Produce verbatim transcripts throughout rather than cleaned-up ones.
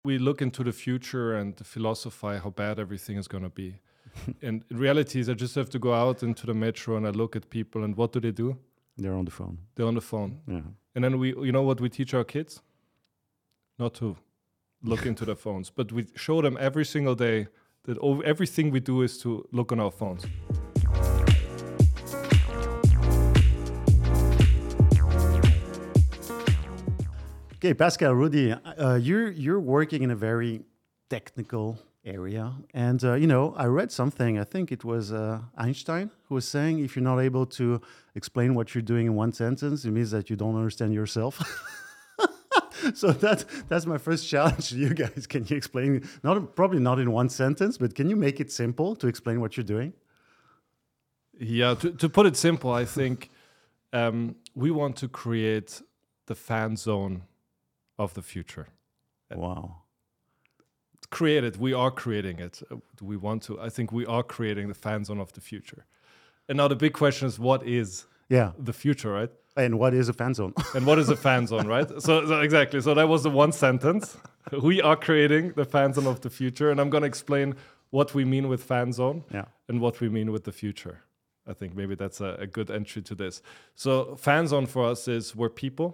we look into the future and philosophize how bad everything is going to be. And in reality is I just have to go out into the metro and I look at people and what do they do? They're on the phone. They're on the phone. Yeah. And then we, you know what we teach our kids? Not to look into their phones, but we show them every single day that over, everything we do is to look on our phones. Okay, Pascal, Rudy, uh, you're you're working in a very technical area, and uh, you know, I read something. I think it was uh, Einstein who was saying, if you're not able to explain what you're doing in one sentence, it means that you don't understand yourself. So that that's my first challenge to you guys. Can you explain? Not probably not in one sentence, but can you make it simple to explain what you're doing? Yeah, to, to put it simple, I think um, we want to create the fan zone of the future. Wow. Create it. We are creating it. Uh, Do we want to? I think we are creating the fan zone of the future. And now the big question is, what is Yeah. the future, right? And what is a fan zone? And what is a fan zone, right? So, so exactly. So that was the one sentence. We are creating the fan zone of the future. And I'm going to explain what we mean with fan zone Yeah. and what we mean with the future. I think maybe that's a, a good entry to this. So fan zone for us is where people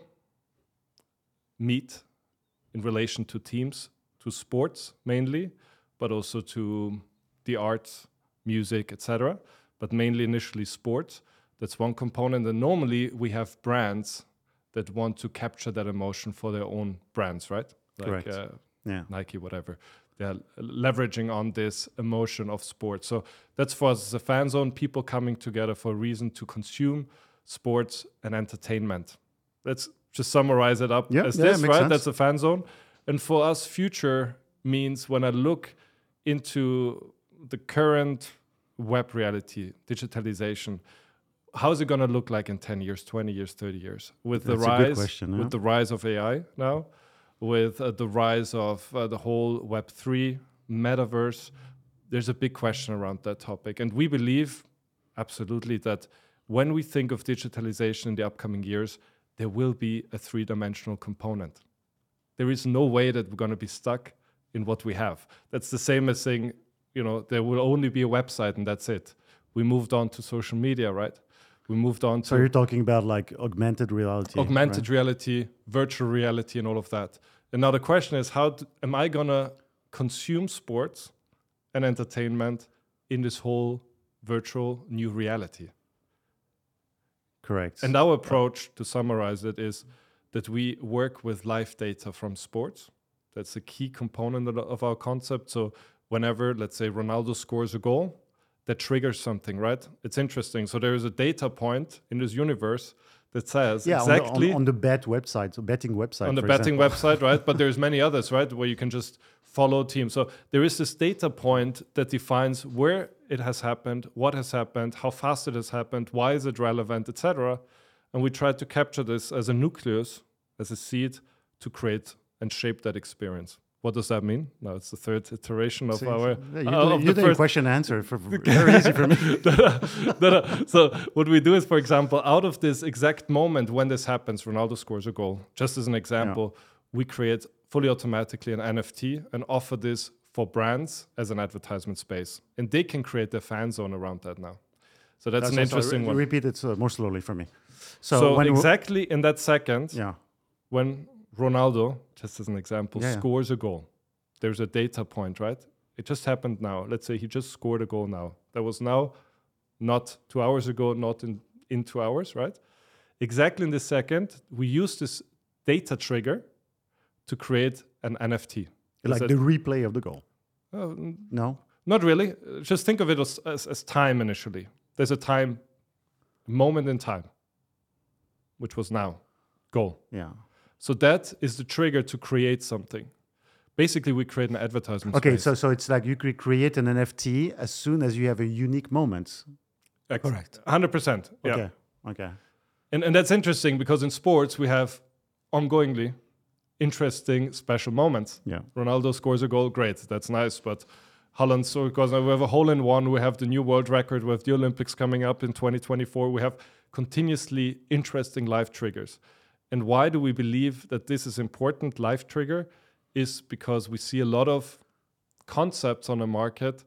meet in relation to teams, to sports mainly, but also to the arts, music, et cetera. But mainly initially sports. That's one component. And normally we have brands that want to capture that emotion for their own brands, right? Like Correct. Uh, Yeah. Nike, whatever. They're leveraging on this emotion of sports. So that's for us as a fan zone, people coming together for a reason to consume sports and entertainment. Let's just summarize it up Yeah, as yeah, this, makes right? sense. That's a fan zone. And for us, future means when I look into the current web reality, digitalization, how is it going to look like in ten years, twenty years, thirty years? With That's the a good rise, question, yeah. with the rise of A I now, with uh, the rise of uh, the whole Web three, metaverse, there's a big question around that topic. And we believe absolutely that when we think of digitalization in the upcoming years, there will be a three-dimensional component. There is no way that we're going to be stuck in what we have. That's the same as saying, you know, there will only be a website and that's it. We moved on to social media, right? We moved on to So you're talking about like augmented reality. augmented right? reality, virtual reality, and all of that. And now the question is, how d- am I going to consume sports and entertainment in this whole virtual new reality? Correct. And our approach, to summarize it, is that we work with live data from sports. That's a key component of- of our concept. So whenever, let's say, Ronaldo scores a goal, that triggers something, right? It's interesting. So there is a data point in this universe that says yeah, exactly on the, on, on the bet website, so betting website. on the for betting example. website, right? But there's many others, right? Where you can just follow teams. So there is this data point that defines where it has happened, what has happened, how fast it has happened, why is it relevant, et cetera. And we try to capture this as a nucleus, as a seed, to create and shape that experience. What does that mean? Now it's the third iteration of See, our yeah, you're uh, doing, of you're the doing first question answer for very easy for me. no, no. So what we do is, for example, out of this exact moment when this happens, Ronaldo scores a goal. Just as an example, we create fully automatically an N F T and offer this for brands as an advertisement space. And they can create their fan zone around that now. So that's, That's an also- interesting re- one. Repeat it uh, more slowly for me. So, So, when w- exactly in that second, yeah, when Ronaldo, just as an example, Yeah, yeah. scores a goal, there's a data point, right? It just happened now. Let's say he just scored a goal now. That was now, not two hours ago, not in, in two hours, right? Exactly in this second, we use this data trigger to create an N F T. Is like that- the replay of the goal. uh, n- No, not really. Uh, Just think of it as, as, as time initially. There's a time, moment in time, which was now, goal. yeah. So that is the trigger to create something. Basically, we create an advertisement Okay, space. so so it's like you could create an N F T as soon as you have a unique moment. Ex- correct. one hundred percent. Yeah. Okay, okay. And, and that's interesting because in sports, we have ongoingly interesting special moments. Yeah. Ronaldo scores a goal, great, that's nice. But Holland scores, we have a hole in one, we have the new world record, we have the Olympics coming up in twenty twenty-four. We have continuously interesting live triggers. And why do we believe that this is important, live trigger? is because we see a lot of concepts on the market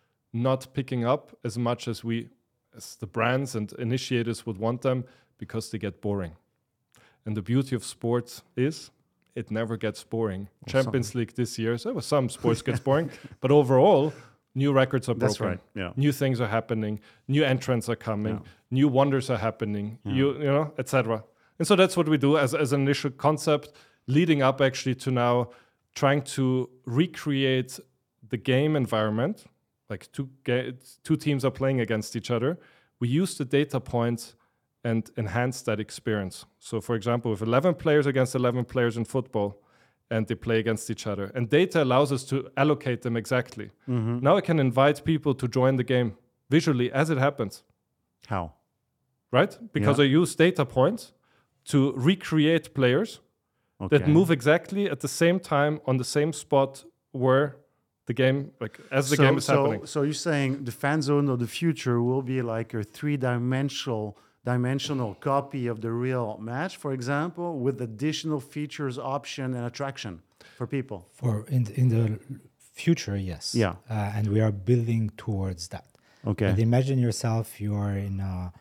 not picking up as much as we, as the brands and initiators would want them, because they get boring. And the beauty of sports is it never gets boring. Well, Champions some. League this year, so some sports gets boring, but overall, new records are broken. That's right. Yeah. New things are happening. New entrants are coming. Yeah. New wonders are happening. Yeah. You, you know, et cetera. And so that's what we do as as an initial concept, leading up actually to now trying to recreate the game environment. Like two ga- two teams are playing against each other. We use the data points and enhance that experience. So, for example, with eleven players against eleven players in football, and they play against each other. And data allows us to allocate them exactly. Mm-hmm. Now I can invite people to join the game visually as it happens. How? Right? Because yeah. I use data points to recreate players okay. that move exactly at the same time on the same spot where the game, like as the so, game is so, happening. So you're saying the fan zone of the future will be like a three-dimensional dimensional copy of the real match, for example, with additional features, option, and attraction for people? For in in the future, yes. Yeah. Uh, and we are building towards that. Okay. But imagine yourself, you are in a,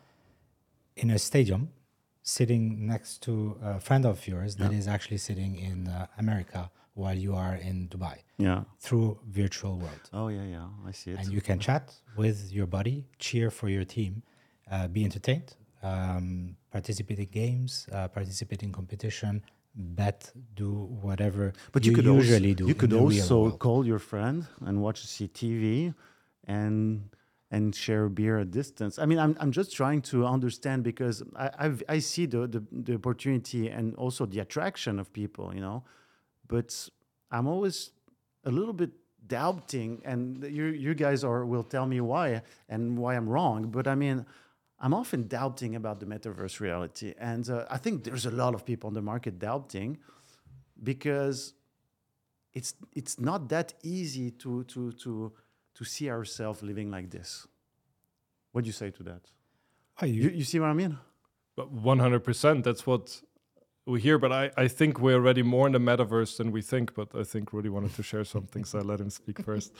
in a stadium, sitting next to a friend of yours that yeah. is actually sitting in uh, America while you are in Dubai. Yeah. Through virtual world. Oh, yeah, yeah. I see it. And you can chat with your buddy, cheer for your team, uh, be entertained, um, participate in games, uh, participate in competition, bet, do whatever but you, you could usually also, do. You could in the also real call your friend and watch C T V and and share a beer at distance. I mean, I'm I'm just trying to understand, because I I've, I see the, the the opportunity and also the attraction of people, you know, but I'm always a little bit doubting, and you you guys are will tell me why and why I'm wrong. But I mean, I'm often doubting about the metaverse reality, and uh, I think there's a lot of people on the market doubting, because it's it's not that easy to to to to see ourselves living like this. What do you say to that? Are you, you you see what I mean? one hundred percent. That's what we hear, but I, I think we're already more in the metaverse than we think. But I think Rudy wanted to share something, so I let him speak first.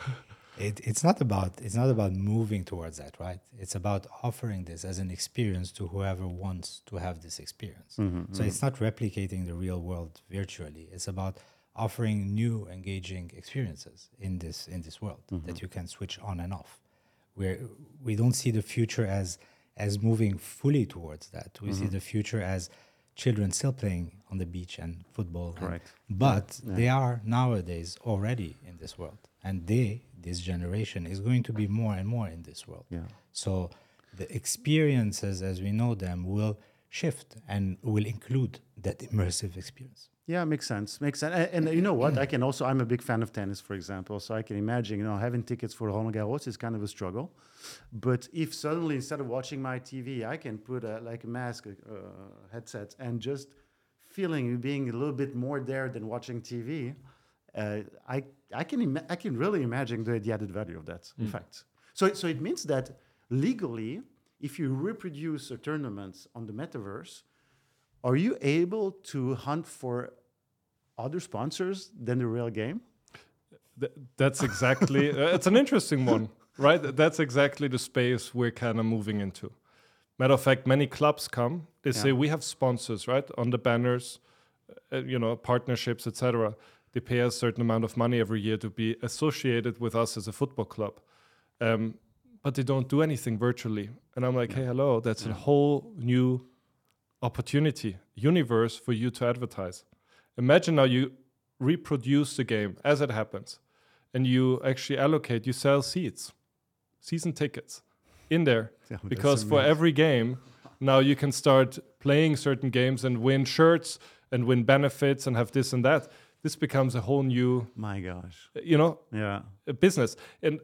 It, it's not about it's not about moving towards that, right? It's about offering this as an experience to whoever wants to have this experience. Mm-hmm, so mm-hmm. It's not replicating the real world virtually. It's about offering new, engaging experiences in this in this world mm-hmm. that you can switch on and off. Where we don't see the future as as moving fully towards that. We mm-hmm. see the future as children still playing on the beach and football. Correct. And, but yeah. they are nowadays already in this world. And they, this generation, is going to be more and more in this world. Yeah. So the experiences as we know them will shift and will include that immersive experience. Yeah, makes sense. Makes sense. And, and you know what? I can also, I'm a big fan of tennis, for example. So I can imagine, you know, having tickets for Roland Garros is kind of a struggle. But if suddenly, instead of watching my T V, I can put a, like a mask, uh, headset, and just feeling being a little bit more there than watching T V, uh, I I can ima- I can really imagine the, the added value of that. Mm. In fact, so so it means that legally, if you reproduce a tournament on the metaverse, are you able to hunt for other sponsors than the real game? Th- that's exactly, uh, it's an interesting one, right? That's exactly the space we're kind of moving into. Matter of fact, many clubs come, they yeah. say we have sponsors, right? On the banners, uh, you know, partnerships, et cetera. They pay a certain amount of money every year to be associated with us as a football club. Um, but they don't do anything virtually. And I'm like, yeah. hey, hello, that's yeah. a whole new opportunity, universe for you to advertise. Imagine now you reproduce the game as it happens, and you actually allocate, you sell seats, season tickets in there, yeah, because for every game, now you can start playing certain games and win shirts and win benefits and have this and that. This becomes a whole new, my gosh, you know, yeah, business. And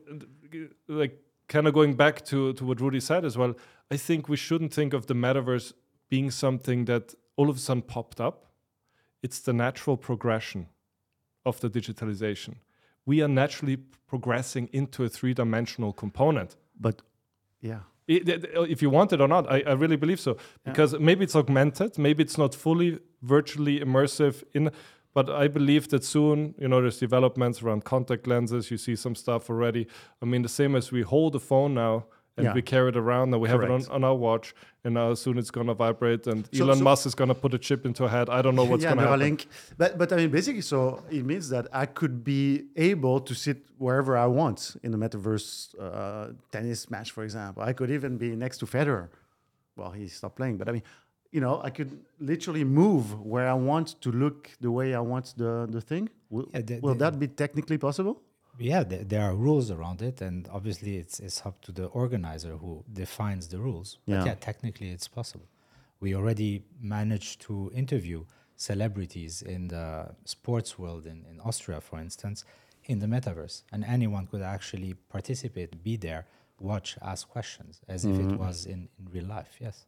like kind of going back to, to what Rudy said as well, I think we shouldn't think of the metaverse being something that all of a sudden popped up. It's the natural progression of the digitalization. We are naturally progressing into a three-dimensional component. But, yeah. It, it, if you want it or not, I, I really believe so. Because yeah. maybe it's augmented, maybe it's not fully virtually immersive, in, But I believe that soon, you know, there's developments around contact lenses. You see some stuff already. I mean, the same as we hold the phone now and Yeah. we carry it around. Now we have Correct. it on, on our watch, and now soon it's going to vibrate. And So- Elon so- Musk is going to put a chip into a head. I don't know what's yeah, going to happen. Neuralink. But but I mean, basically, so it means that I could be able to sit wherever I want in the metaverse uh, tennis match, for example. I could even be next to Federer. Well, he stopped playing, but I mean, you know, I could literally move where I want to look the way I want the the thing. Will, Yeah, the- will the- that be technically possible? Yeah, there, there are rules around it, and obviously it's it's up to the organizer who defines the rules. But Yeah. yeah, technically it's possible. We already managed to interview celebrities in the sports world in, in Austria, for instance, in the metaverse, and anyone could actually participate, be there, watch, ask questions, as if it was in, in real life. Yes.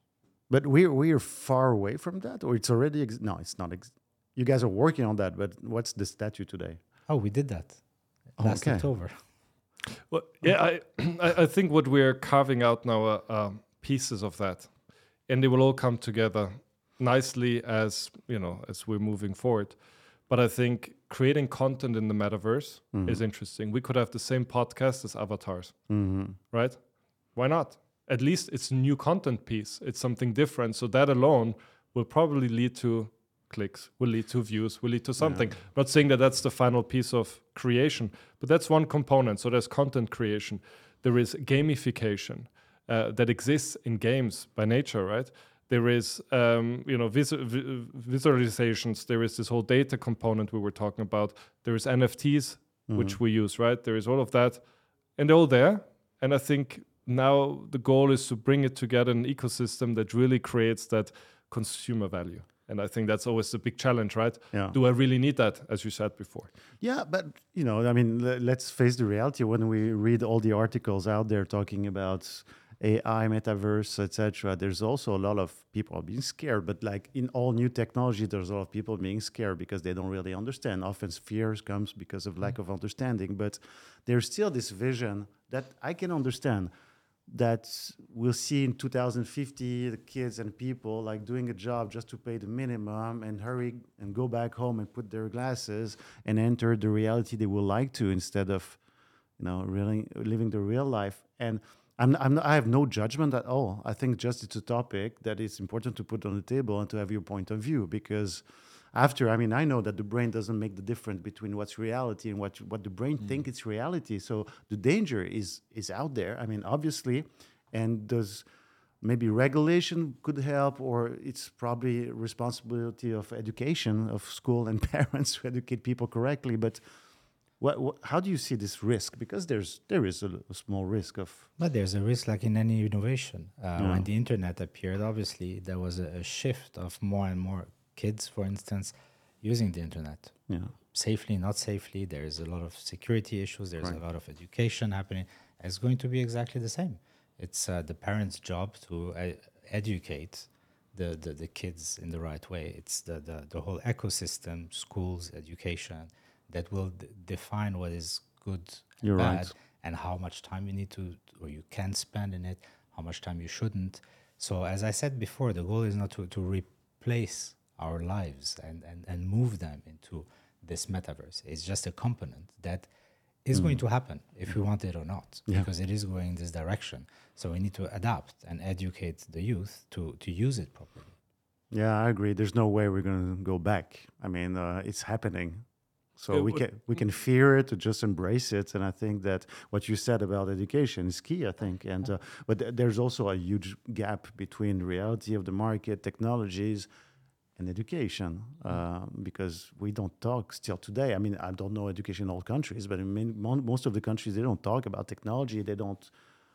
But we're we're far away from that, or it's already ex- no, it's not. Ex- you guys are working on that, but what's the statute today? Oh, we did that last Okay. October. Well, yeah, I, I I think what we're carving out now are um, pieces of that, and they will all come together nicely as you know as we're moving forward. But I think creating content in the metaverse is interesting. We could have the same podcast as avatars, right? Why not? At least it's a new content piece. It's something different. So that alone will probably lead to clicks, will lead to views, will lead to something. Not saying that that's the final piece of creation, but that's one component. So there's content creation. There is gamification uh, that exists in games by nature, right? There is, um, you know, visu- vi- visualizations. There is this whole data component we were talking about. There is N F Ts, which we use, right? There is all of that, and they're all there. And I think now the goal is to bring it together in an ecosystem that really creates that consumer value. And I think that's always the big challenge, right? Yeah. Do I really need that, as you said before? Yeah, but you know, I mean, le- let's face the reality. When we read all the articles out there talking about A I, metaverse, et cetera, there's also a lot of people being scared. But like in all new technology, there's a lot of people being scared because they don't really understand. Often fears comes because of lack of understanding. But there's still this vision that I can understand, that we'll see in two thousand fifty the kids and people like doing a job just to pay the minimum and hurry and go back home and put their glasses and enter the reality they would like to, instead of, you know, really living the real life. And I'm, I'm I have no judgment at all. I think just it's a topic that is important to put on the table and to have your point of view, because after, I mean, I know that the brain doesn't make the difference between what's reality and what what the brain mm. think it's reality. So the danger is is out there. I mean, obviously, and does maybe regulation could help, or it's probably responsibility of education of school and parents to educate people correctly. But what, what how do you see this risk? Because there's there is a, a small risk of. But there's a risk, like in any innovation. Uh, Yeah. When the internet appeared, obviously there was a, a shift of more and more kids, for instance, using the internet Yeah. safely, not safely. There is a lot of security issues. There's Right. a lot of education happening. It's going to be exactly the same. It's uh, the parents' job to uh, educate the, the, the kids in the right way. It's the, the, the whole ecosystem, schools, education, that will d- define what is good and You're bad, right. and how much time you need to, or you can spend in it, how much time you shouldn't. So as I said before, the goal is not to, to replace our lives and, and, and move them into this metaverse. It's just a component that is going to happen if we want it or not, Yeah. because it is going this direction. So we need to adapt and educate the youth to, to use it properly. Yeah, I agree. There's no way we're going to go back. I mean, uh, it's happening. So It we would- can we can fear it, to just embrace it. And I think that what you said about education is key, I think. And uh, but th- there's also a huge gap between the reality of the market, technologies, and education, uh, because we don't talk still today. I mean, I don't know education in all countries, but in main, mon- most of the countries, they don't talk about technology. They don't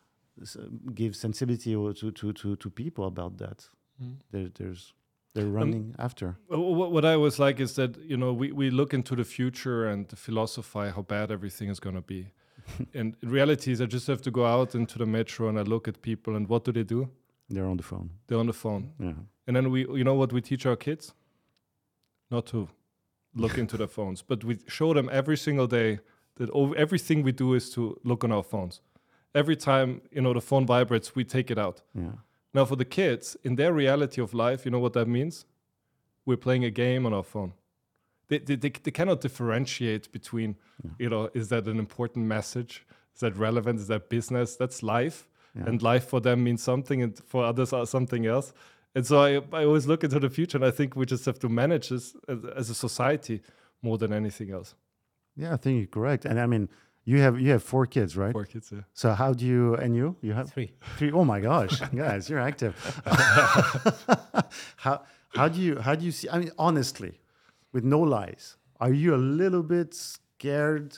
s- give sensibility or to, to, to, to people about that. There, there's they're running after. Well, What what I always like is that, you know, we, we look into the future and philosophize how bad everything is going to be. And in reality is I just have to go out into the metro and I look at people, and what do they do? They're on the phone. They're on the phone. Yeah. And then we, you know what we teach our kids? Not to look into their phones, but we show them every single day that over everything we do is to look on our phones. Every time, you know, the phone vibrates, we take it out. Yeah. Now for the kids, in their reality of life, you know what that means? We're playing a game on our phone. they, they, they, they cannot differentiate between, yeah. you know, is that an important message? Is that relevant? Is that business? That's life. Yeah. And life for them means something and for others are something else. And so I, I always look into the future, and I think we just have to manage this as, as a society more than anything else. Yeah, I think you're correct. And I mean, you have you have four kids, right? Four kids, yeah. So how do you, and you? You have? Three. Three. Oh my gosh, guys, you're active. how how do you how do you see? I mean, honestly, with no lies, are you a little bit scared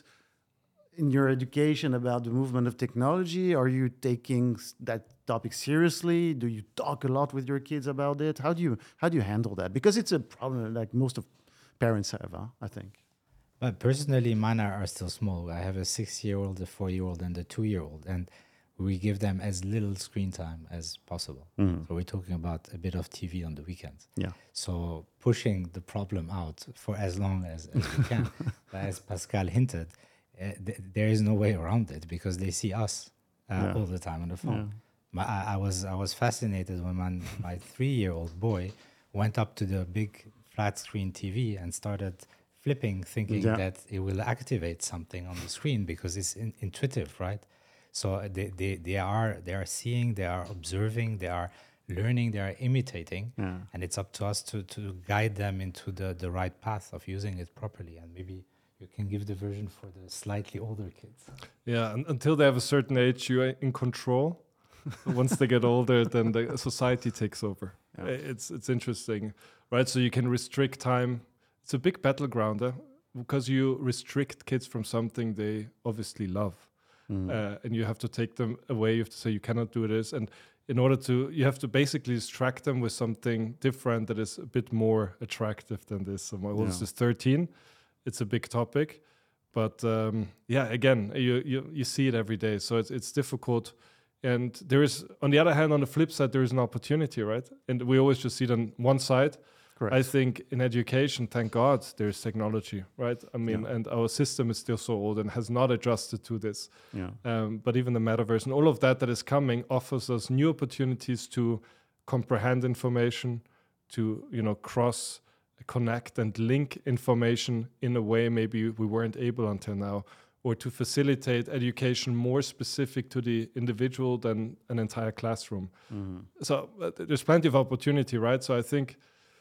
in your education about the movement of technology? Are you taking that topic seriously? Do you talk a lot with your kids about it? How do you how do you handle that? Because it's a problem like most of parents have, huh? I think. But personally, mine are, are still small. I have a six-year-old, a four-year-old, and a two-year-old, and we give them as little screen time as possible. Mm. So we're talking about a bit of T V on the weekends. Yeah. So pushing the problem out for as long as, as we can. But as Pascal hinted, uh, th- there is no way around it because they see us uh, yeah. all the time on the phone. Yeah. My, I, I was I was fascinated when my, my three-year-old boy went up to the big flat screen T V and started flipping, thinking yeah. that it will activate something on the screen because it's in, intuitive, right? So they, they, they are they are seeing, they are observing, they are learning, they are imitating, yeah. and it's up to us to, to guide them into the, the right path of using it properly. And maybe you can give the version for the slightly older kids. Yeah, and until they have a certain age, you're in control. Once they get older, then the society takes over. Yeah. It's it's interesting, right? So you can restrict time. It's a big battleground eh? because you restrict kids from something they obviously love. Mm. Uh, and you have to take them away. You have to say you cannot do this. And in order to, you have to basically distract them with something different that is a bit more attractive than this. So my oldest yeah. is thirteen. It's a big topic. But um, yeah, again, you, you you see it every day. So it's it's difficult. And there is, on the other hand, on the flip side, there is an opportunity, right? And we always just see it on one side. Correct. I think in education, thank God, there's technology, right? I mean, yeah. and our system is still so old and has not adjusted to this. Yeah. Um, but even the metaverse and all of that that is coming offers us new opportunities to comprehend information, to, you know, cross, connect and link information in a way maybe we weren't able until now, or to facilitate education more specific to the individual than an entire classroom. Mm-hmm. So uh, there's plenty of opportunity, right? So I think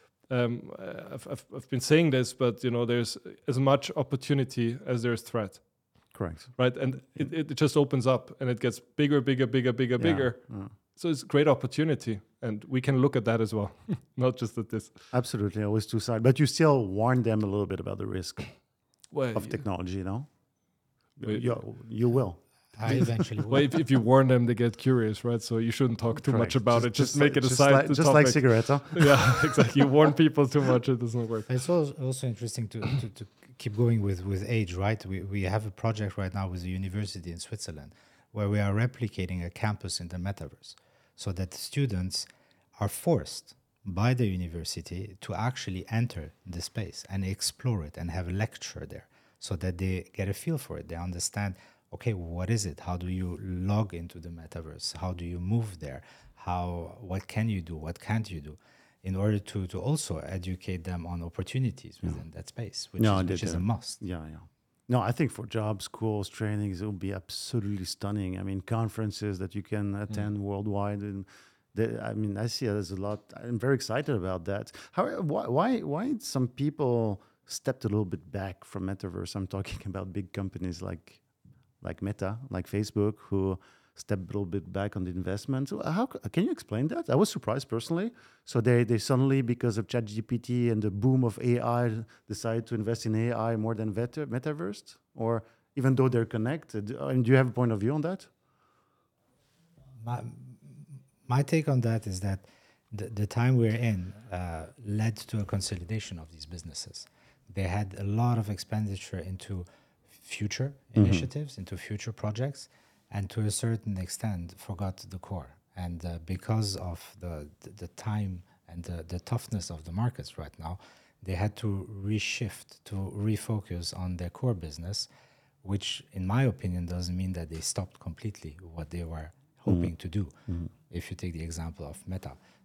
um, I've, I've, I've been saying this, but you know, there's as much opportunity as there's threat. Correct. Right, and it, it just opens up and it gets bigger, bigger, bigger, bigger, yeah. bigger. Yeah. So it's great opportunity, and we can look at that as well, not just at this. Absolutely, always two sides. But you still warn them a little bit about the risk well, of yeah. technology, you know? You, you will. I eventually will. Well, if, if you warn them, they get curious, right? So you shouldn't talk too Correct. much about just, it. Just, just make like, it a just side like, Just topic. Like cigarettes, huh? Yeah, exactly. You warn people too much, it doesn't work. It's also interesting to, to, to keep going with, with age, right? We, we have a project right now with a university in Switzerland where we are replicating a campus in the metaverse so that students are forced by the university to actually enter the space and explore it and have a lecture there so that they get a feel for it. They understand, okay, what is it? How do you log into the metaverse? How do you move there? How, what can you do? What can't you do? In order to, to also educate them on opportunities within yeah. that space, which, no, is, which is a must. Yeah, yeah. No, I think for jobs, schools, trainings, it will be absolutely stunning. I mean, conferences that you can attend mm. worldwide, and the, I mean, I see there's a lot. I'm very excited about that. How, why, why, why some people stepped a little bit back from metaverse? I'm talking about big companies like, like Meta, like Facebook, who stepped a little bit back on the investment. So how can you explain that? I was surprised personally. So they, they suddenly, because of ChatGPT and the boom of A I, decided to invest in A I more than meta, metaverse, or even though they're connected. And do you have a point of view on that? My, my take on that is that the, the time we're in uh, led to a consolidation of these businesses. They had a lot of expenditure into future mm-hmm. initiatives, into future projects, and to a certain extent forgot the core. And uh, because of the, the the time and the, the toughness of the markets right now, they had to reshift, to refocus on their core business, which in my opinion doesn't mean that they stopped completely what they were hoping mm-hmm. to do. Mm-hmm. If you take the example of Meta,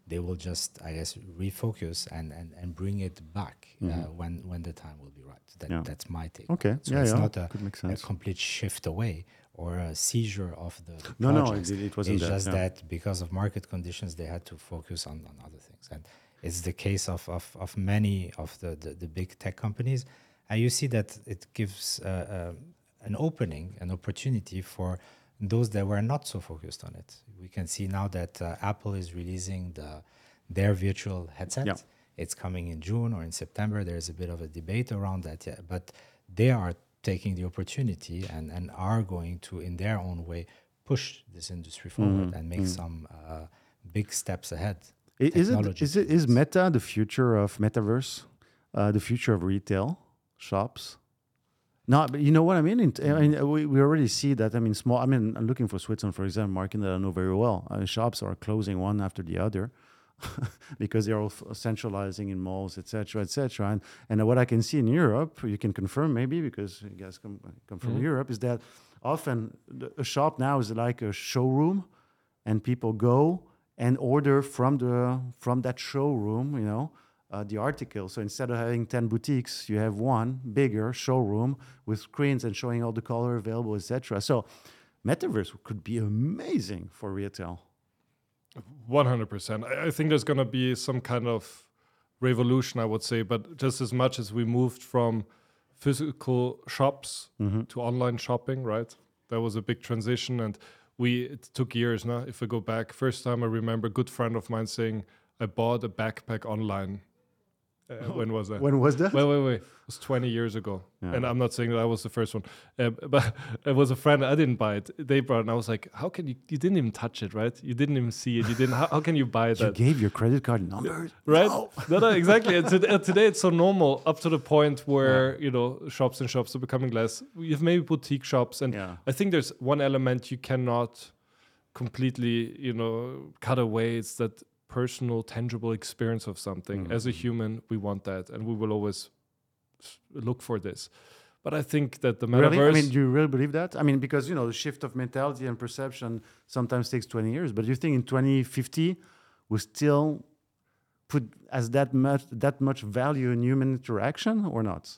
they will just, I guess, refocus and, and, and bring it back uh, when when the time will be right. That, Yeah. That's my take. Okay. on it. So Yeah, it's yeah. not a, Could make a sense. complete shift away or a seizure of the, the No, no, projects. it- it wasn't It's that, just yeah. that because of market conditions, they had to focus on, on other things. And it's the case of, of, of many of the, the, the big tech companies. And you see that it gives uh, uh, an opening, an opportunity for those that were not so focused on it. We can see now that uh, Apple is releasing the their virtual headset. Yeah. It's coming in June or in September. There's a bit of a debate around that, yeah. But they are taking the opportunity and, and are going to, in their own way, push this industry forward and make some uh, big steps ahead. I- Is it, Technology is it is business. Meta the future of metaverse, uh, the future of retail shops? No, but you know what I mean. In, I mean, we, we already see that. I mean, small. I mean, I'm looking for Switzerland, for example, market that I know very well. I mean, shops are closing one after the other because they're all f- centralizing in malls, et cetera, et cetera. And and what I can see in Europe, you can confirm maybe because you guys come come from Europe, is that often the, a shop now is like a showroom, and people go and order from the from that showroom, you know, uh, the article. So instead of having ten boutiques, you have one bigger showroom with screens and showing all the color available, et cetera. So metaverse could be amazing for retail. one hundred percent. I I think there's going to be some kind of revolution, I would say, but just as much as we moved from physical shops to online shopping, right? That was a big transition, and we it took years now. If we go back, first time I remember a good friend of mine saying, I bought a backpack online. Uh, when was that? When was that? Wait, wait, wait. It was twenty years ago. Yeah. And I'm not saying that I was the first one. Uh, but it was a friend. I didn't buy it. They brought it. And I was like, how can you? You didn't even touch it, right? You didn't even see it. You didn't. How, how can you buy You that? gave your credit card number, Right? No. No, no, exactly. And to- uh, today it's so normal up to the point where, you know, shops and shops are becoming less. You have maybe boutique shops. And Yeah. I think there's one element you cannot completely, you know, cut away. It's that personal, tangible experience of something. As a human, we want that. And we will always s- look for this. But I think that the metaverse... Really? I mean, do you really believe that? I mean, because, you know, the shift of mentality and perception sometimes takes twenty years. But you think in twenty fifty, we still put as that much that much value in human interaction or not?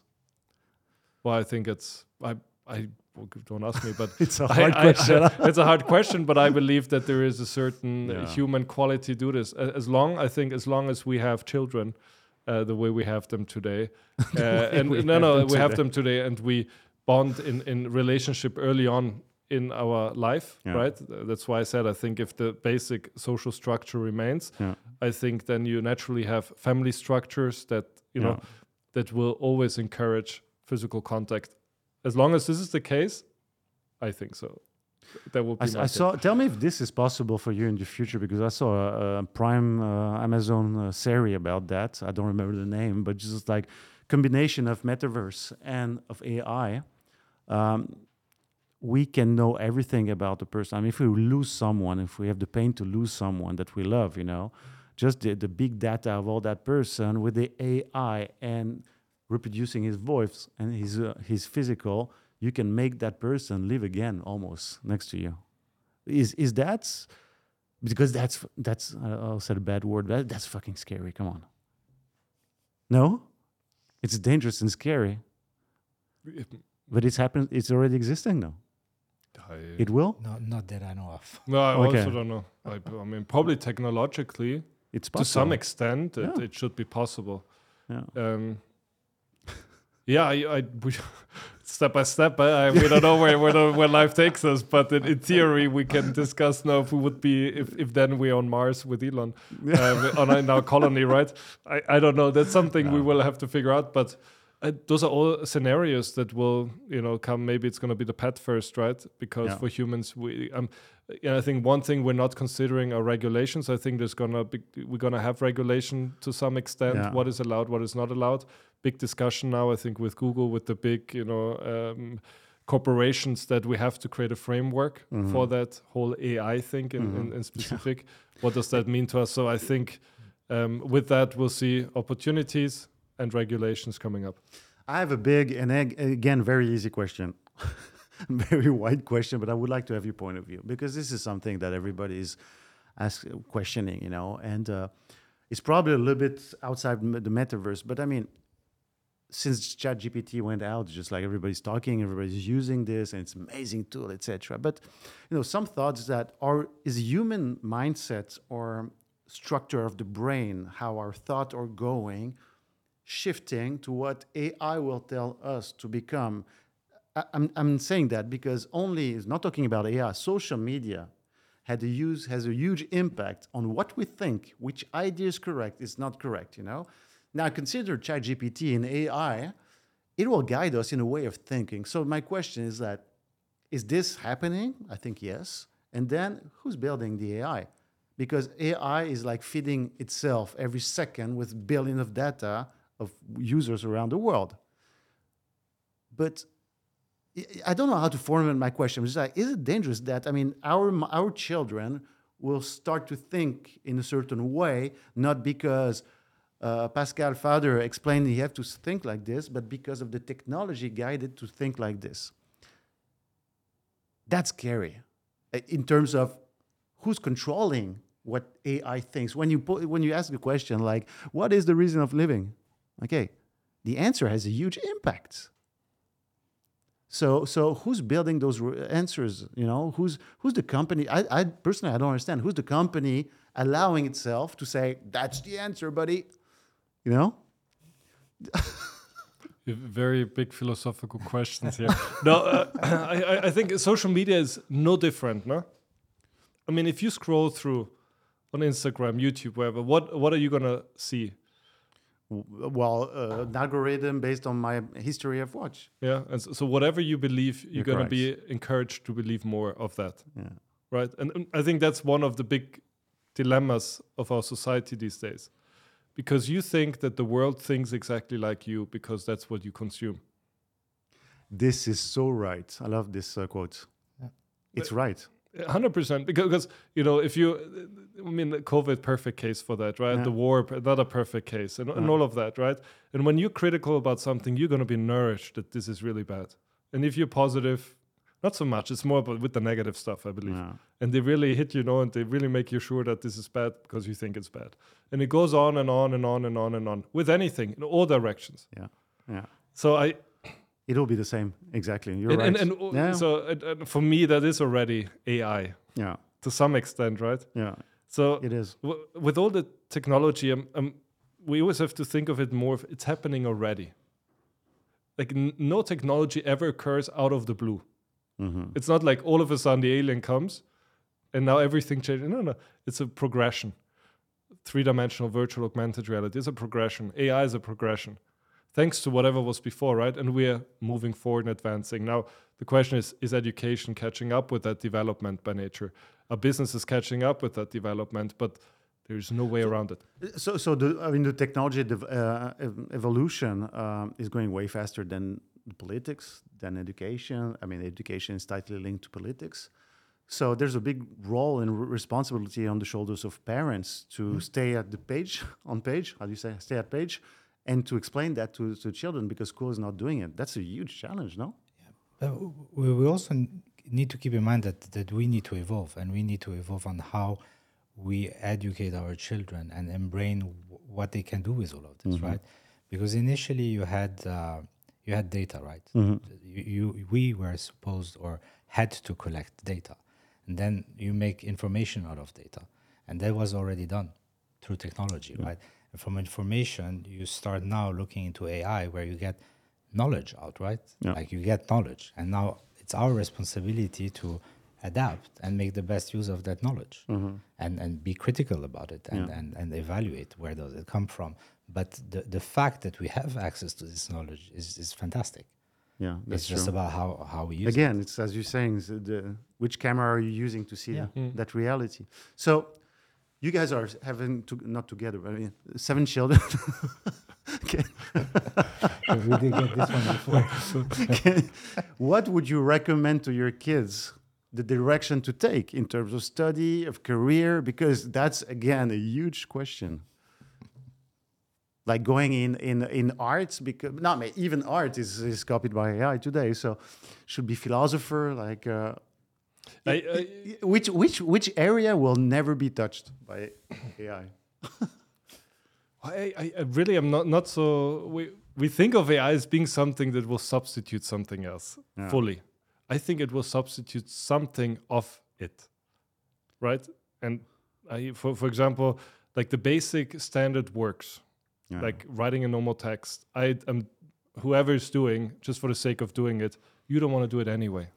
Well, I think it's... I, I well, don't ask me, but It's a I- hard I- question. it's a hard question, but I believe that there is a certain Yeah. human quality to this. A- As long, I think, as long as we have children, uh, the way we have them today, uh, and we no, have no, them we have today. them today, and we bond in in relationship early on in our life, Yeah. right? Uh, That's why I said I think if the basic social structure remains, Yeah. I think then you naturally have family structures that you know Yeah. that will always encourage physical contact. As long as this is the case, I think so. That would I, be s- my I take. saw. Tell me if this is possible for you in the future, because I saw a, a Prime uh, Amazon uh, series about that. I don't remember the name, but just like combination of metaverse and of A I. Um, we can know everything about the person. I mean, if we lose someone, if we have the pain to lose someone that we love, you know, just the, the big data of all that person with the A I and reproducing his voice and his uh, his physical, you can make that person live again almost next to you. Is is that because that's that's uh, I said a bad word. That, that's fucking scary. Come on. No, it's dangerous and scary. But it's happened. It's already existing now. I- It will. No, not that I know of. no, I Okay. also don't know. I, I mean, probably technologically, It's to possible. some extent, it, Yeah. it should be possible. Yeah. Um, yeah, I, I we, step by step. I, I, we don't know where where, the, where life takes us, but in, in theory, we can discuss now if we would be if, if then we're on Mars with Elon uh, on in our colony, right? I, I don't know. That's something we will have to figure out, but. Uh, those are all scenarios that will, you know, come. Maybe it's going to be the pet first, right? Because Yeah. for humans, we, um, yeah, I think one thing we're not considering are regulations. I think there's gonna be, we're gonna have regulation to some extent. Yeah. What is allowed, what is not allowed. Big discussion now. I think with Google, with the big, you know, um, corporations, that we have to create a framework Mm-hmm. for that whole A I thing in, in, in specific. What does that mean to us? So I think um, with that, we'll see opportunities and regulations coming up. I have a big and ag- again very easy question, very wide question, but I would like to have your point of view because this is something that everybody is ask questioning, you know, and uh, it's probably a little bit outside m- the metaverse. But I mean, since ChatGPT went out, just like everybody's talking, everybody's using this, and it's an amazing tool, et cetera. But you know, some thoughts that are is human mindset or structure of the brain, how our thoughts are going, shifting to what A I will tell us to become. I, I'm I'm saying that because only is not talking about A I. Social media had a use has a huge impact on what we think, which idea is correct, is not correct. You know. Now consider ChatGPT and A I. It will guide us in a way of thinking. So my question is that, is this happening? I think yes. And then who's building the A I? Because A I is like feeding itself every second with billions of data of users around the world. But I don't know how to formulate my question. It's like, is it dangerous that, I mean, our, our children will start to think in a certain way, not because uh, Pascal Father explained you have to think like this, but because of the technology guided to think like this. That's scary uh, in terms of who's controlling what A I thinks. When you put, when you ask a question like, what is the reason of living? Okay, the answer has a huge impact. So, so who's building those answers? You know, who's who's the company? I, I personally, I don't understand. Who's the company allowing itself to say that's the answer, buddy? You know. Very big philosophical questions here. No, uh, I, I think social media is no different, no? I mean, if you scroll through on Instagram, YouTube, wherever, what what are you gonna see? Well, uh, an algorithm based on my history of watch. Yeah, and so, so whatever you believe, you're, You're gonna correct. be encouraged to believe more of that, Yeah. right? And, and I think that's one of the big dilemmas of our society these days, because you think that the world thinks exactly like you because that's what you consume. This is so right. I love this uh, quote. Yeah. It's right. one hundred percent, because, you know, if you, I mean, COVID, perfect case for that, right? Yeah. The war, another perfect case, and, and Yeah. all of that, right? And when you're critical about something, you're going to be nourished that this is really bad. And if you're positive, not so much. It's more about with the negative stuff, I believe. Yeah. And they really hit you, know, and they really make you sure that this is bad because you think it's bad. And it goes on and on and on and on and on with anything in all directions. Yeah. Yeah. So I, It'll be the same. Exactly. You're and, right. and, and yeah. so and, and for me, that is already A I yeah. to some extent, right? Yeah. So It is. w- with all the technology, um, um, we always have to think of it more. Of it's happening already. Like n- no technology ever occurs out of the blue. Mm-hmm. It's not like all of a sudden the alien comes, and now everything changes. No, no, it's a progression. Three-dimensional virtual augmented reality is a progression. A I is a progression, thanks to whatever was before, right? And we're moving forward and advancing. Now, the question is, is education catching up with that development by nature? Are businesses catching up with that development? But there's no way around it. So, so the I mean, the technology dev- uh, ev- evolution um, is going way faster than the politics, than education. I mean, education is tightly linked to politics. So there's a big role and r- responsibility on the shoulders of parents to Mm-hmm. stay at the page, on page. How do you say? Stay at page, and to explain that to to children because school is not doing it. That's a huge challenge, no? But we we also n- need to keep in mind that, that we need to evolve, and we need to evolve on how we educate our children and embrace w- what they can do with all of this, right? Because initially you had uh, you had data, right? You, you we were supposed or had to collect data, and then you make information out of data, and that was already done through technology, right? And from information, you start now looking into A I, where you get knowledge out, right? Yeah. Like you get knowledge, and now it's our responsibility to adapt and make the best use of that knowledge, and and be critical about it, and, Yeah. and and evaluate where does it come from. But the the fact that we have access to this knowledge is is fantastic. Yeah, that's It's just true. about how how we use it. Again, it's as you're saying, it's the, which camera are you using to see Yeah. that, that reality? So, you guys are having to, not together, but I mean, seven children. Okay. We did get this one before. Okay. What would you recommend to your kids the direction to take in terms of study, of career? Because that's again a huge question. Like going in in in arts, because not ma- even art is, is copied by A I today. So, should be philosopher like. Uh, I, I, Which which which area will never be touched by A I? I, I I really am not not so. We we think of A I as being something that will substitute something else Yeah. fully. I think it will substitute something of it, right? And I, for for example, like the basic standard works, Yeah. like writing a normal text. I am whoever is doing just for the sake of doing it. You don't want to do it anyway.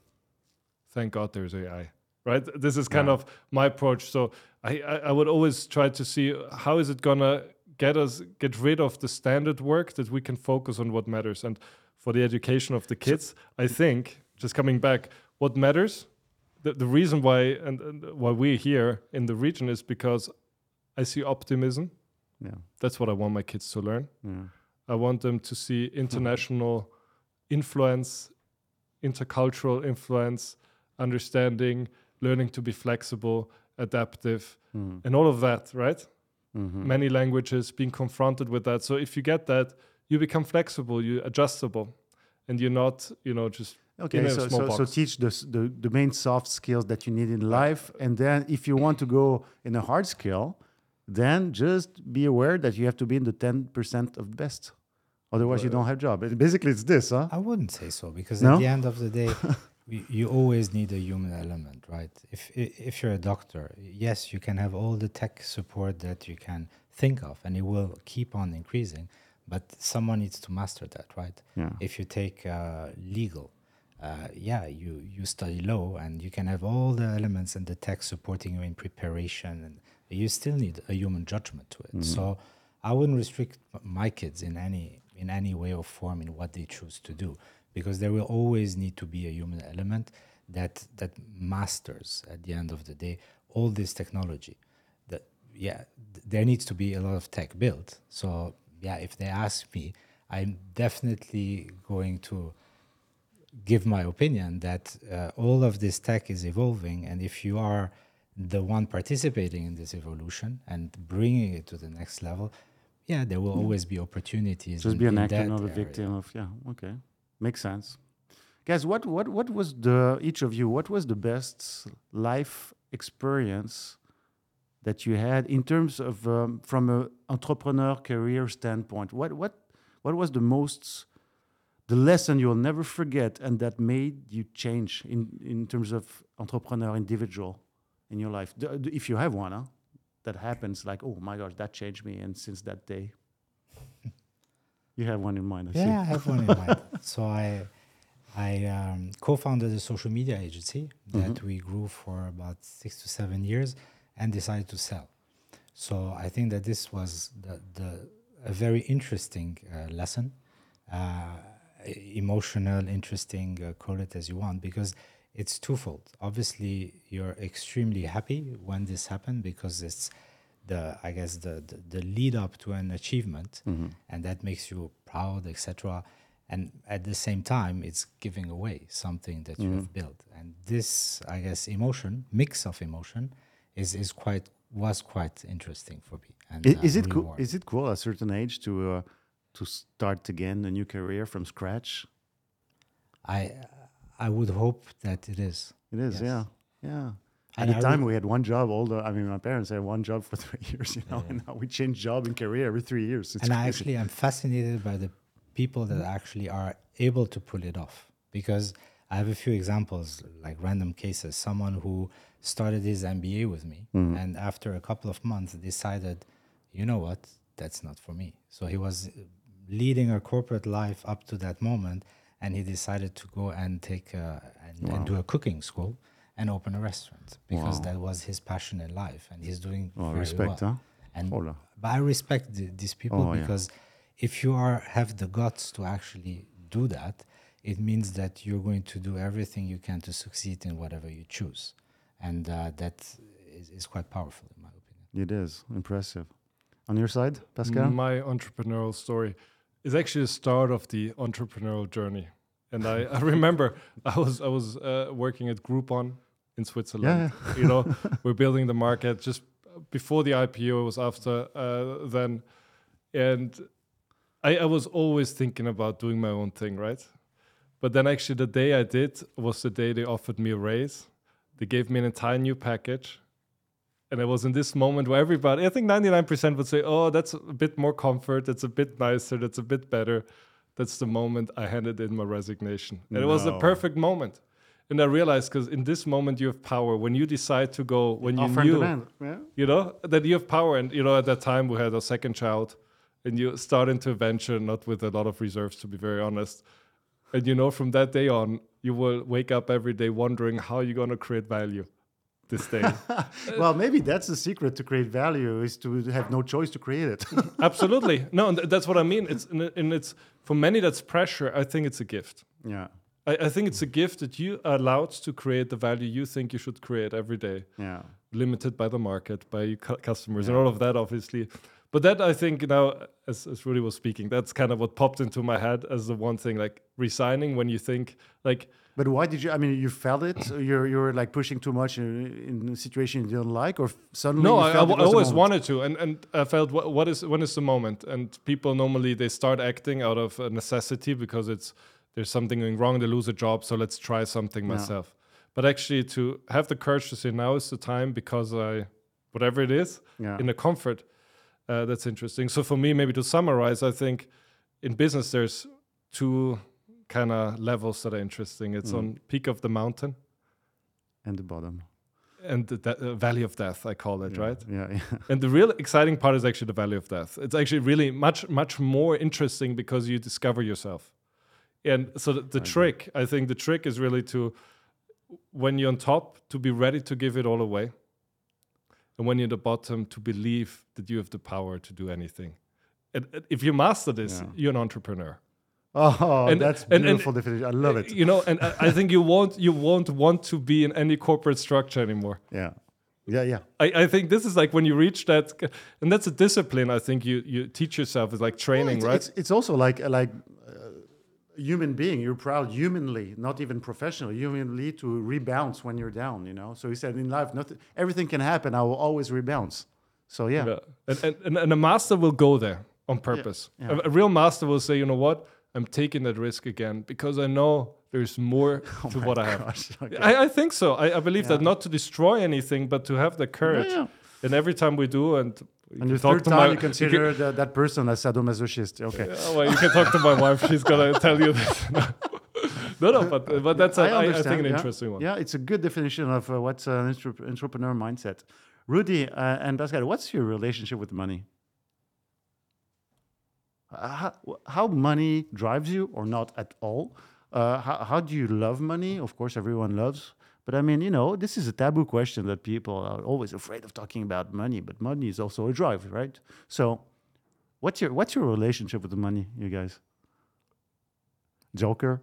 Thank God there's A I, right? This is kind Yeah. of my approach. So I, I I would always try to see how is it gonna get us get rid of the standard work that we can focus on what matters. And for the education of the kids, I think just coming back, what matters, the, the reason why and, and why we're here in the region is because I see optimism. Yeah. That's what I want my kids to learn. Yeah. I want them to see international influence, intercultural influence, understanding, learning to be flexible, adaptive, Mm. and all of that, right? Mhm. Many languages, being confronted with that. So if you get that, you become flexible, you adjustable, and you're not, you know, just Okay, in a so, small so, so box. teach the, s- the the main soft skills that you need in life, and then if you want to go in a hard skill, then just be aware that you have to be in the ten percent of the best. Otherwise, you don't have job. It- Basically, it's this, huh? I wouldn't say so because No? at the end of the day, you, you always need a human element, right? If i- if you're a doctor, yes, you can have all the tech support that you can think of, and it will keep on increasing. But someone needs to master that, right? Yeah. If you take uh, legal, uh, yeah, you you study law, and you can have all the elements and the tech supporting you in preparation, and you still need a human judgment to it. So I wouldn't restrict m- my kids in any in any way or form in what they choose to do, because there will always need to be a human element that that masters at the end of the day all this technology. That yeah, th- there needs to be a lot of tech built. So yeah, if they ask me, I'm definitely going to give my opinion that uh, all of this tech is evolving, and if you are the one participating in this evolution and bringing it to the next level, yeah, there will always be opportunities. Just in, be an in actor, that not a area. victim of. Yeah. Okay, makes sense. Guys, what what what was the each of you? What was the best life experience that you had in terms of um, from an entrepreneur career standpoint? What what what was the most the lesson you'll never forget and that made you change in in terms of entrepreneur individual in your life? D- d- if you have one, huh? That happens, like, oh my gosh, that changed me, and since that day, you have one in mind. I see. Yeah, I have one in mind. So I, I um, co-founded a social media agency that we grew for about six to seven years and decided to sell. So I think that this was the, the a very interesting uh, lesson, uh, e- emotional, interesting, uh, call it as you want, because it's twofold. Obviously, you're extremely happy when this happened because it's the I guess the, the, the lead up to an achievement, and that makes you proud, et cetera. And at the same time, it's giving away something that you have built. And this, I guess, emotion, mix of emotion, is is quite was quite interesting for me. And I- uh, Is it cool? rewarding. Is it cool at a certain age to uh, to start again a new career from scratch? I I would hope that it is. It is, Yes. yeah, yeah. At And the I time, would- we had one job. All the, I mean, my parents had one job for three years, you know, and now we change job and career every three years. It's and I crazy. actually am fascinated by the people that actually are able to pull it off, because I have a few examples, like random cases. Someone who started his M B A with me, and after a couple of months decided, you know what, that's not for me. So he was uh, leading a corporate life up to that moment, and he decided to go and take a, and, and do a cooking school and open a restaurant because Wow. that was his passion in life, and he's doing Well, very respect, well. huh? And Hola. but I respect the, these people Oh, yeah. because if you are have the guts to actually do that, it means that you're going to do everything you can to succeed in whatever you choose, and uh, that is, is quite powerful in my opinion. It is impressive. On your side, Pascal? My entrepreneurial story is actually the start of the entrepreneurial journey. And I, I remember I was I was uh, working at Groupon in Switzerland. You know, we're building the market just before the I P O. It was after uh, then, and I, I was always thinking about doing my own thing, right? But then actually the day I did was the day they offered me a raise. They gave me an entire new package. And it was in this moment where everybody, I think ninety-nine percent would say, oh, that's a bit more comfort. That's a bit nicer. That's a bit better. That's the moment I handed in my resignation. And no. It was the perfect moment. And I realized, because in this moment you have power. When you decide to go, when you Offer knew, and yeah. you know, that you have power. And, you know, at that time we had a second child. And you start into a venture, not with a lot of reserves, to be very honest. And, you know, from that day on, you will wake up every day wondering how you're going to create value. This day. Well, maybe that's the secret to create value, is to have no choice to create it. Absolutely. No, and th- that's what I mean. It's and it's for many that's pressure. I think it's a gift. Yeah. I, I think it's a gift that you are allowed to create the value you think you should create every day. Yeah. Limited by the market, by your cu- customers, Yeah. and all of that, obviously. But that, I think, now, as, as Rudy was speaking, that's kind of what popped into my head as the one thing, like resigning when you think, like, but why did you? I mean, you felt it. You're you're like pushing too much in, in a situation you didn't like, or f- suddenly. No, you I, I, felt w- it I was the always moment? wanted to, and and I felt what, what is when is the moment, and people normally they start acting out of a necessity because it's there's something going wrong, they lose a job, so let's try something Yeah. myself. But actually, to have the courage to say now is the time because I, whatever it is, Yeah. in the comfort, uh, that's interesting. So for me, maybe to summarize, I think in business there's two kind of levels that are interesting. It's Mm. on peak of the mountain And the bottom. and the de- uh, valley of death, I call it, Yeah. right? Yeah. Yeah. And the real exciting part is actually the valley of death. It's actually really much, much more interesting because you discover yourself. And so the, the trick, I think the trick is really to, when you're on top, to be ready to give it all away. And when you're at the bottom, to believe that you have the power to do anything. And and if you master this, Yeah. you're an entrepreneur. Oh, And- that's and- and- beautiful definition. I love it. You know, and I, I think you won't you won't want to be in any corporate structure anymore. Yeah. Yeah. Yeah. I, I think this is like when you reach that, and that's a discipline. I think you you teach yourself. It's like training, Well, right? it's, It's, it's also like like uh, a human being. You're proud humanly, not even professional, humanly to rebound when you're down. You know. So he said in life, nothing, everything can happen. I will always rebound. So yeah. Yeah. And, and, and, and a master will go there on purpose. Yeah. A, a real master will say, you know what? I'm taking that risk again because I know there's more to Oh my what I have. gosh, okay. I, I think so. I, I believe that Yeah. not to destroy anything, but to have the courage. Yeah, yeah. And every time we do, and you And can the talk third to time my- you you consider can- that, that person a sadomasochist. Okay. Yeah, well, you can talk to my wife. She's gonna tell you this. no, no, but but that's a, I, I understand, think an yeah. interesting one. Yeah, it's a good definition of uh, what's an entrep- entrepreneur mindset. Rudy uh, and Pascal, what's your relationship with money? Uh, how, how money drives you, or not at all? Uh, how, how do you love money? Of course, everyone loves. But I mean, you know, this is a taboo question that people are always afraid of talking about money. But money is also a drive, right? So, what's your what's your relationship with the money, you guys? Joker.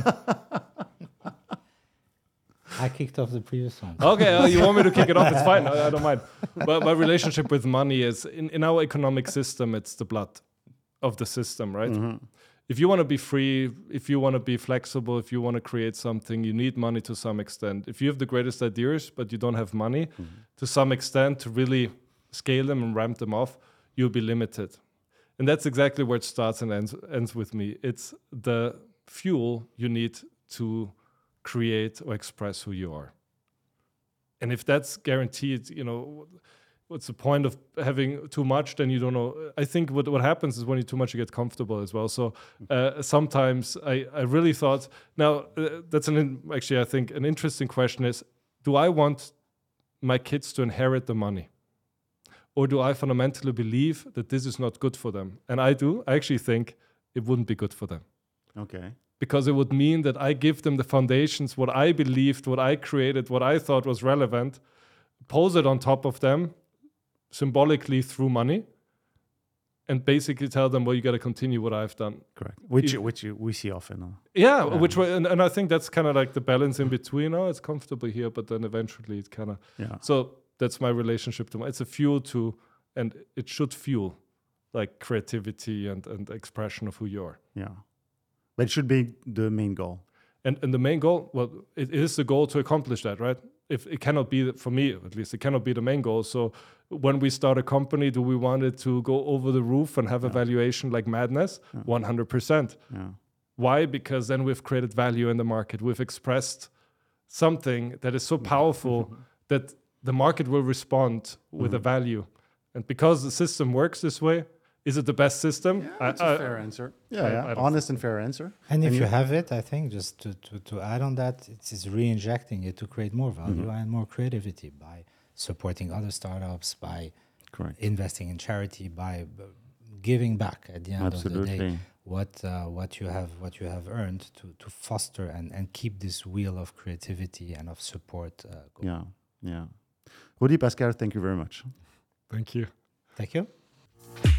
I kicked off the previous one. Okay, uh, you want me to kick it off? It's fine. I, I don't mind. But my relationship with money is in, in our economic system, it's the blood of the system, right? Mm-hmm. If you want to be free, if you want to be flexible, if you want to create something, you need money to some extent. If you have the greatest ideas, but you don't have money Mm-hmm. to some extent to really scale them and ramp them off, you'll be limited. And that's exactly where it starts and ends, ends with me. It's the fuel you need to create or express who you are. And if that's guaranteed, you know, what's the point of having too much? Then you don't know. I think what, what happens is when you too much, you get comfortable as well. So uh, sometimes I, I really thought, now uh, that's an, in, actually, I think an interesting question is, do I want my kids to inherit the money? Or do I fundamentally believe that this is not good for them? And I do. I actually think it wouldn't be good for them. Okay. Because it would mean that I give them the foundations, what I believed, what I created, what I thought was relevant, pose it on top of them, symbolically through money, and basically tell them, well, you got to continue what I've done. Correct. Which If- which you, we see often. Uh, Yeah, Yeah. which way, and, and I think that's kind of like the balance in between. Oh, it's comfortable here, but then eventually it kind of. yeah. So that's my relationship to money. It's a fuel to, and it should fuel like creativity and, and expression of who you are. Yeah. But it should be the main goal. And and the main goal, well, it is the goal to accomplish that, right? If it cannot be, for me at least, it cannot be the main goal. So when we start a company, do we want it to go over the roof and have a valuation like madness? one hundred percent. Yeah. Why? Because then we've created value in the market. We've expressed something that is so powerful that the market will respond with a value. And because the system works this way, is it the best system? Yeah, I- that's a I- fair answer. Yeah, I- yeah. I don't honest and fair answer. And if And you you- have it, I think just to, to, to add on that, it's, it's re-injecting it to create more value Mm-hmm. and more creativity by supporting other startups, by Correct. investing in charity, by uh, giving back at the end of the day Absolutely. what uh, what you have what you have earned to, to foster and, and keep this wheel of creativity and of support uh, going. Yeah, yeah. Rudy, Pascal, thank you very much. Thank you. Thank you.